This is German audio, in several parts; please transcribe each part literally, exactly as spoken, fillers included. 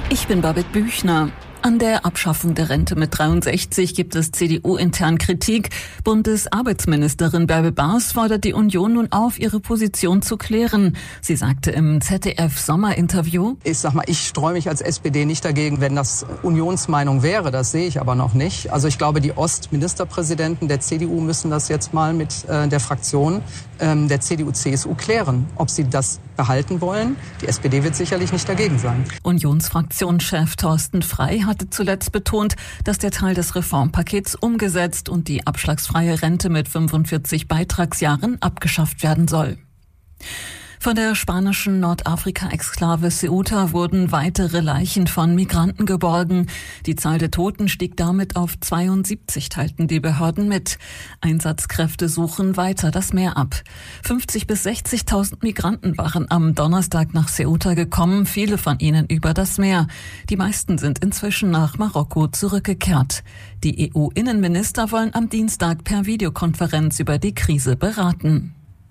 Ich bin Babette Büchner. An der Abschaffung der Rente mit dreiundsechzig gibt es C D U-intern Kritik. Bundesarbeitsministerin Bärbel Baas fordert die Union nun auf, ihre Position zu klären. Sie sagte im Z D F-Sommerinterview: Ich sag mal, ich streue mich als S P D nicht dagegen, wenn das Unionsmeinung wäre. Das sehe ich aber noch nicht. Also ich glaube, die Ostministerpräsidenten der C D U müssen das jetzt mal mit äh, der Fraktion ähm, der C D U C S U klären, ob sie das behalten wollen. Die S P D wird sicherlich nicht dagegen sein. Unionsfraktionschef Thorsten Frey hatte zuletzt betont, dass der Teil des Reformpakets umgesetzt und die abschlagsfreie Rente mit fünfundvierzig Beitragsjahren abgeschafft werden soll. Von der spanischen Nordafrika-Exklave Ceuta wurden weitere Leichen von Migranten geborgen. Die Zahl der Toten stieg damit auf zweiundsiebzig, teilten die Behörden mit. Einsatzkräfte suchen weiter das Meer ab. fünfzig bis sechzigtausend Migranten waren am Donnerstag nach Ceuta gekommen, viele von ihnen über das Meer. Die meisten sind inzwischen nach Marokko zurückgekehrt. Die E U-Innenminister wollen am Dienstag per Videokonferenz über die Krise beraten.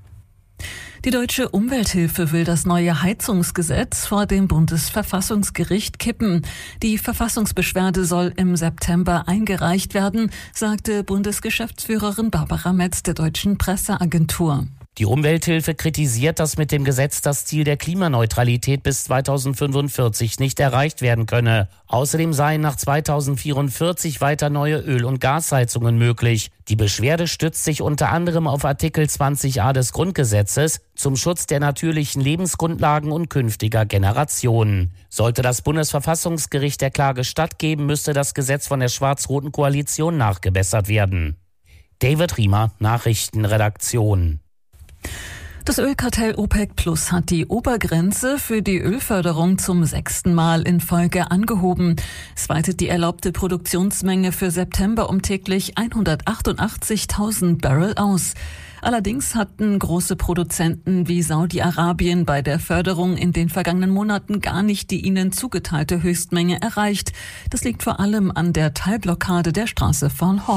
Die Deutsche Umwelthilfe will das neue Heizungsgesetz vor dem Bundesverfassungsgericht kippen. Die Verfassungsbeschwerde soll im September eingereicht werden, sagte Bundesgeschäftsführerin Barbara Metz der Deutschen Presseagentur. Die Umwelthilfe kritisiert, dass mit dem Gesetz das Ziel der Klimaneutralität bis zweitausendfünfundvierzig nicht erreicht werden könne. Außerdem seien nach zweitausendvierundvierzig weiter neue Öl- und Gasheizungen möglich. Die Beschwerde stützt sich unter anderem auf Artikel zwanzig a des Grundgesetzes zum Schutz der natürlichen Lebensgrundlagen und künftiger Generationen. Sollte das Bundesverfassungsgericht der Klage stattgeben, müsste das Gesetz von der schwarz-roten Koalition nachgebessert werden. David Riemer, Nachrichtenredaktion. Das Ölkartell OPEC Plus hat die Obergrenze für die Ölförderung zum sechsten Mal in Folge angehoben. Es weitet die erlaubte Produktionsmenge für September um täglich hundertachtundachtzigtausend Barrel aus. Allerdings hatten große Produzenten wie Saudi-Arabien bei der Förderung in den vergangenen Monaten gar nicht die ihnen zugeteilte Höchstmenge erreicht. Das liegt vor allem an der Teilblockade der Straße von Hormuz.